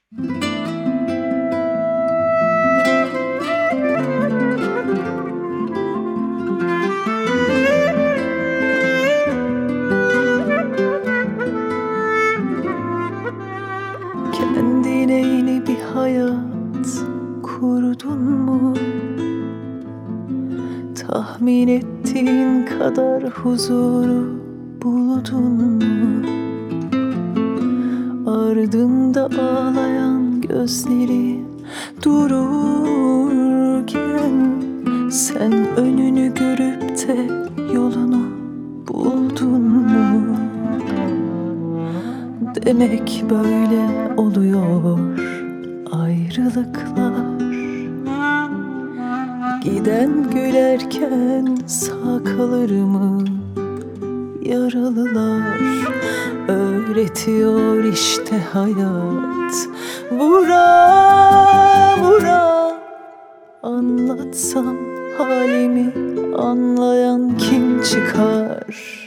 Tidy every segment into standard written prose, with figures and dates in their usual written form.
Kendine yeni bir hayat kurdun mu? Tahmin ettiğin kadar huzuru buldun mu? Ardında ağlayan gözleri dururken sen önünü görüp de yolunu buldun mu? Demek böyle oluyor ayrılıklar. Giden gülerken sağ kalır mı yaralılar? Öğretiyor işte hayat, vura vura. Anlatsam halimi anlayan kim çıkar?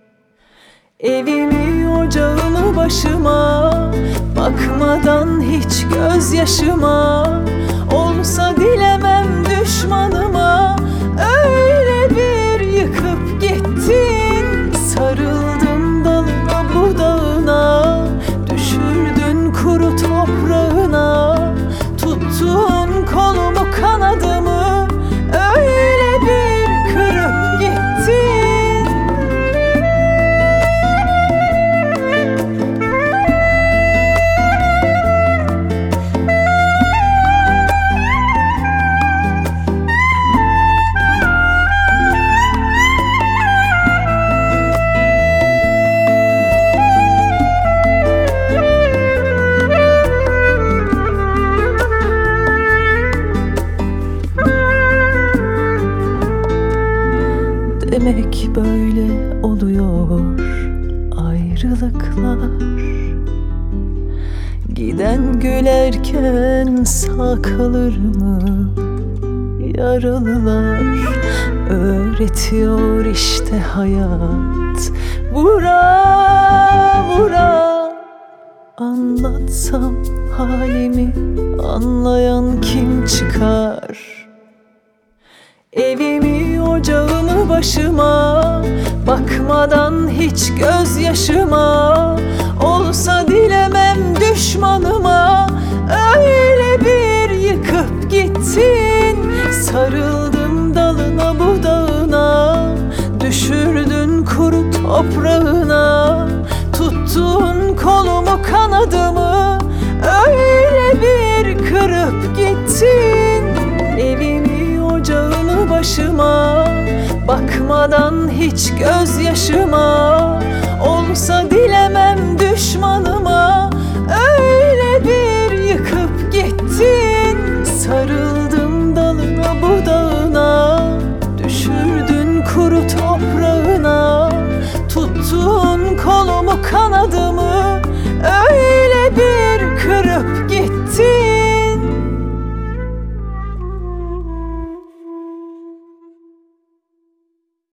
Evimi ocağımı başıma, bakmadan hiç gözyaşıma. Olsa dilemem düşmanıma, öyle bir yıkıp gittin. Sarıldım dalına budağına, düşürdün kuru toprağına. Tuttun kolumu kanadımı, öyle bir kırıp gittin. Demek böyle oluyor ayrılıklar. Giden gülerken sağ kalır mı yaralılar? Öğretiyor işte hayat, vura vura. Anlatsam halimi anlayan kim çıkar? Evimi ocağımı başıma, bakmadan hiç gözyaşıma. Olsa dilemem düşmanıma, öyle bir yıkıp gittin. Sarıldım dalına budağına, düşürdün kuru toprağına. Tuttun kolumu kanadımı, öyle bir kırıp gittin. Evimi ocağımı başıma, bakmadan hiç gözyaşıma. Olsa dilemem düşmanıma,